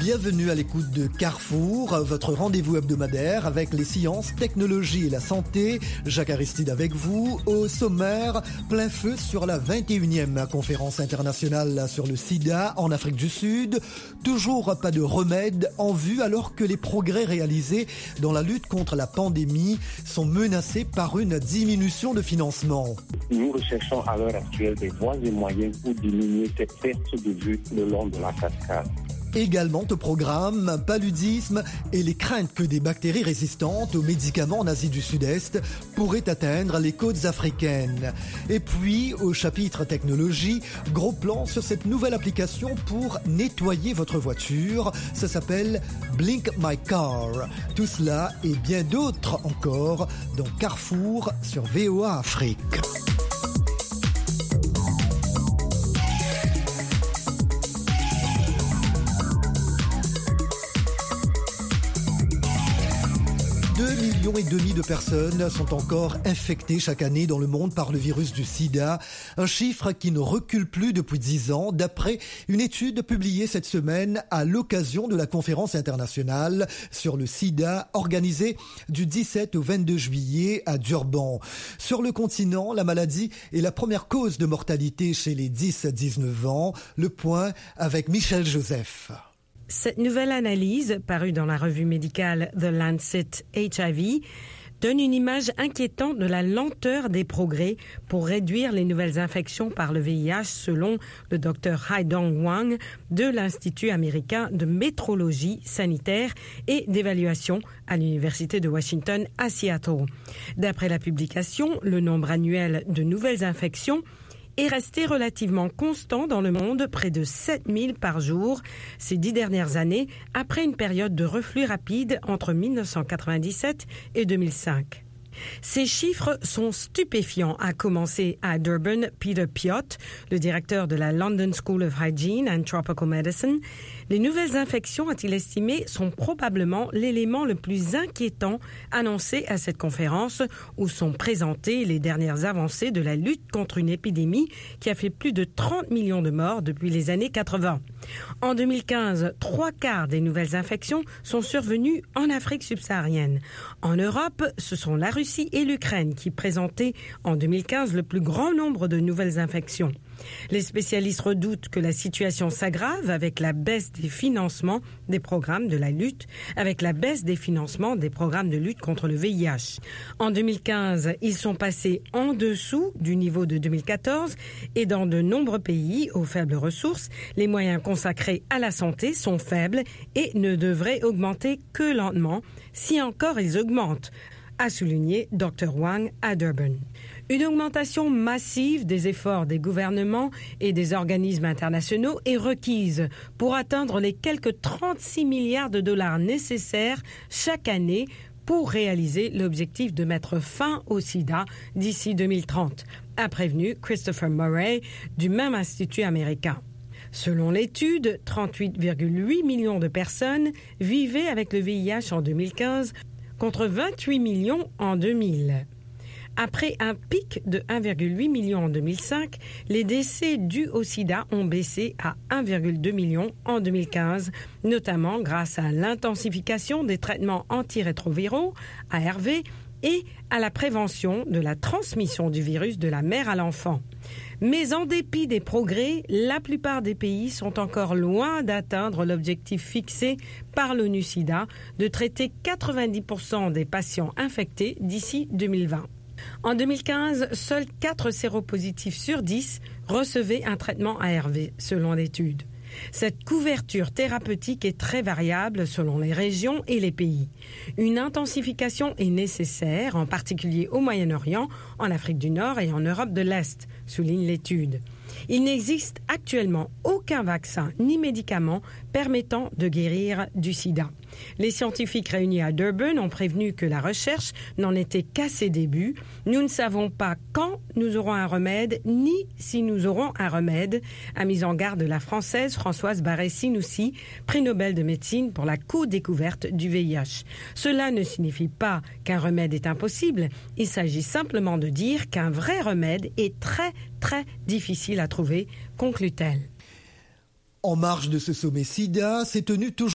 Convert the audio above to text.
Bienvenue à l'écoute de Carrefour, votre rendez-vous hebdomadaire avec les sciences, technologies et la santé. Jacques Aristide avec vous. Au sommaire, plein feu sur la 21e conférence internationale sur le sida en Afrique du Sud. Toujours pas de remède en vue alors que les progrès réalisés dans la lutte contre la pandémie sont menacés par une diminution de financement. Nous recherchons à l'heure actuelle des voies et moyens pour diminuer cette perte de vue le long de la cascade. Également au programme, paludisme et les craintes que des bactéries résistantes aux médicaments en Asie du Sud-Est pourraient atteindre les côtes africaines. Et puis, au chapitre technologie, gros plan sur cette nouvelle application pour nettoyer votre voiture. Ça s'appelle Blink My Car. Tout cela et bien d'autres encore dans Carrefour sur VOA Afrique. 2,5 millions de personnes sont encore infectées chaque année dans le monde par le virus du sida, un chiffre qui ne recule plus depuis 10 ans, d'après une étude publiée cette semaine à l'occasion de la conférence internationale sur le sida organisée du 17 au 22 juillet à Durban. Sur le continent, la maladie est la première cause de mortalité chez les 10-19 ans. Le point avec Michel Joseph. Cette nouvelle analyse, parue dans la revue médicale The Lancet HIV, donne une image inquiétante de la lenteur des progrès pour réduire les nouvelles infections par le VIH selon le Dr Haidong Wang de l'Institut américain de métrologie sanitaire et d'évaluation à l'Université de Washington à Seattle. D'après la publication, le nombre annuel de nouvelles infections est resté relativement constant dans le monde, près de 7000 par jour, ces 10 dernières années, après une période de reflux rapide entre 1997 et 2005. Ces chiffres sont stupéfiants, a commencé à Durban Peter Piot, le directeur de la London School of Hygiene and Tropical Medicine. Les nouvelles infections, a-t-il estimé, sont probablement l'élément le plus inquiétant annoncé à cette conférence où sont présentées les dernières avancées de la lutte contre une épidémie qui a fait plus de 30 millions de morts depuis les années 80. En 2015, 3/4 des nouvelles infections sont survenues en Afrique subsaharienne. En Europe, ce sont la Russie et l'Ukraine qui présentaient en 2015 le plus grand nombre de nouvelles infections. Les spécialistes redoutent que la situation s'aggrave avec la baisse des financements des programmes de la lutte, contre le VIH. En 2015, ils sont passés en dessous du niveau de 2014 et dans de nombreux pays aux faibles ressources, les moyens consacrés à la santé sont faibles et ne devraient augmenter que lentement, si encore ils augmentent, a souligné Dr Wang à Durban. Une augmentation massive des efforts des gouvernements et des organismes internationaux est requise pour atteindre les quelques 36 milliards de dollars nécessaires chaque année pour réaliser l'objectif de mettre fin au sida d'ici 2030, a prévenu Christopher Murray du même institut américain. Selon l'étude, 38,8 millions de personnes vivaient avec le VIH en 2015 contre 28 millions en 2000. Après un pic de 1,8 million en 2005, les décès dus au sida ont baissé à 1,2 million en 2015, notamment grâce à l'intensification des traitements antirétroviraux, ARV, et à la prévention de la transmission du virus de la mère à l'enfant. Mais en dépit des progrès, la plupart des pays sont encore loin d'atteindre l'objectif fixé par l'ONU-SIDA de traiter 90% des patients infectés d'ici 2020. En 2015, seuls 4 séropositifs sur 10 recevaient un traitement ARV, selon l'étude. Cette couverture thérapeutique est très variable selon les régions et les pays. Une intensification est nécessaire, en particulier au Moyen-Orient, en Afrique du Nord et en Europe de l'Est, souligne l'étude. Il n'existe actuellement aucun vaccin ni médicament permettant de guérir du sida. Les scientifiques réunis à Durban ont prévenu que la recherche n'en était qu'à ses débuts. Nous ne savons pas quand nous aurons un remède, ni si nous aurons un remède, a mis en garde la Française Françoise Barré-Sinoussi, prix Nobel de médecine pour la co-découverte du VIH. Cela ne signifie pas qu'un remède est impossible, il s'agit simplement de dire qu'un vrai remède est très difficile à trouver, conclut-elle. En marge de ce sommet SIDA, s'est tenu toujours